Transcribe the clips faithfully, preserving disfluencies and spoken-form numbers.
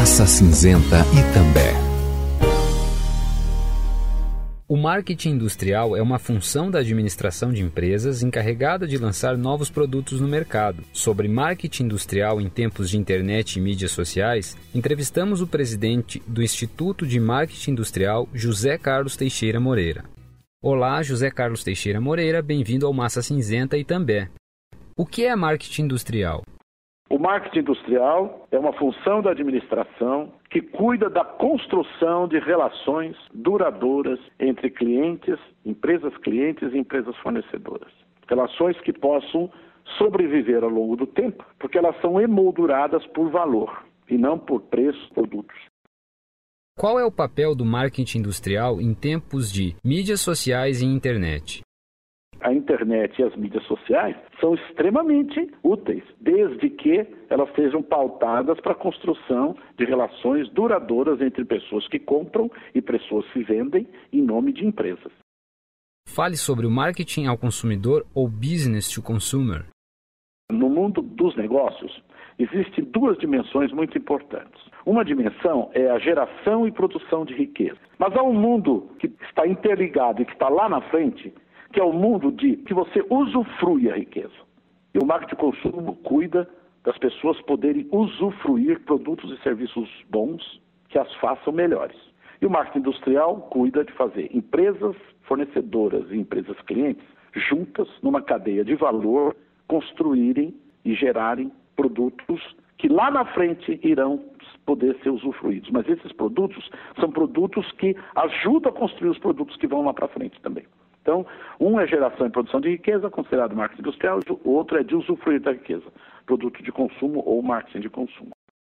Massa Cinzenta Itambé. O marketing industrial é uma função da administração de empresas encarregada de lançar novos produtos no mercado. Sobre marketing industrial em tempos de internet e mídias sociais, entrevistamos o presidente do Instituto de Marketing Industrial, José Carlos Teixeira Moreira. Olá, José Carlos Teixeira Moreira, bem-vindo ao Massa Cinzenta Itambé. O que é marketing industrial? O marketing industrial é uma função da administração que cuida da construção de relações duradouras entre clientes, empresas clientes e empresas fornecedoras. Relações que possam sobreviver ao longo do tempo, porque elas são emolduradas por valor e não por preço, produtos. Qual é o papel do marketing industrial em tempos de mídias sociais e internet? A internet e as mídias sociais são extremamente úteis, desde que elas sejam pautadas para a construção de relações duradouras entre pessoas que compram e pessoas que vendem em nome de empresas. Fale sobre o marketing ao consumidor ou business to consumer. No mundo dos negócios, existem duas dimensões muito importantes. Uma dimensão é a geração e produção de riqueza. Mas há um mundo que está interligado e que está lá na frente, que é o mundo de que você usufrui a riqueza. E o marketing de consumo cuida das pessoas poderem usufruir produtos e serviços bons que as façam melhores. E o marketing industrial cuida de fazer empresas fornecedoras e empresas clientes juntas numa cadeia de valor construírem e gerarem produtos que lá na frente irão poder ser usufruídos. Mas esses produtos são produtos que ajudam a construir os produtos que vão lá para frente também. Então, um é geração e produção de riqueza, considerado marketing industrial, o outro é de usufruir da riqueza, produto de consumo ou marketing de consumo.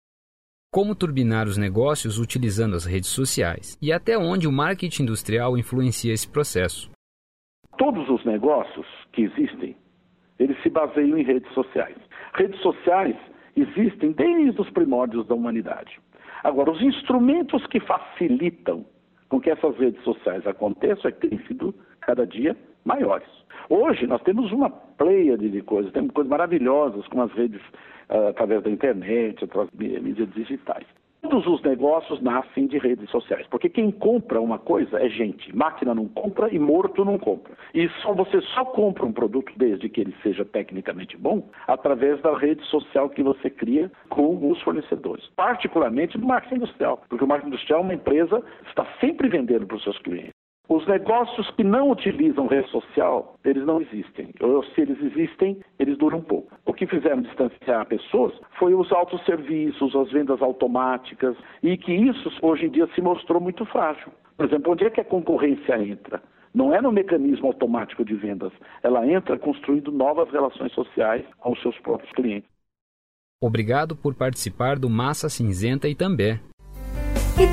Como turbinar os negócios utilizando as redes sociais? E até onde o marketing industrial influencia esse processo? Todos os negócios que existem, eles se baseiam em redes sociais. Redes sociais existem desde os primórdios da humanidade. Agora, os instrumentos que facilitam com que essas redes sociais aconteçam é que têm sido cada dia maiores. Hoje nós temos uma pleiade de coisas, temos coisas maravilhosas como as redes uh, através da internet, através de mídias digitais. Todos os negócios nascem de redes sociais, porque quem compra uma coisa é gente. Máquina não compra e morto não compra. E só, você só compra um produto, desde que ele seja tecnicamente bom, através da rede social que você cria com os fornecedores. Particularmente no marketing industrial, porque o marketing industrial é uma empresa que está sempre vendendo para os seus clientes. Os negócios que não utilizam rede social, eles não existem. Ou se eles existem, eles duram pouco. O que fizeram distanciar pessoas foi os autosserviços, as vendas automáticas, e que isso hoje em dia se mostrou muito frágil. Por exemplo, onde é que a concorrência entra? Não é no mecanismo automático de vendas. Ela entra construindo novas relações sociais com os seus próprios clientes. Obrigado por participar do Massa Cinzenta Itambé.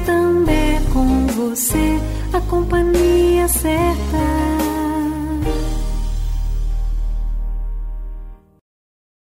Itambé com você, a companhia certa.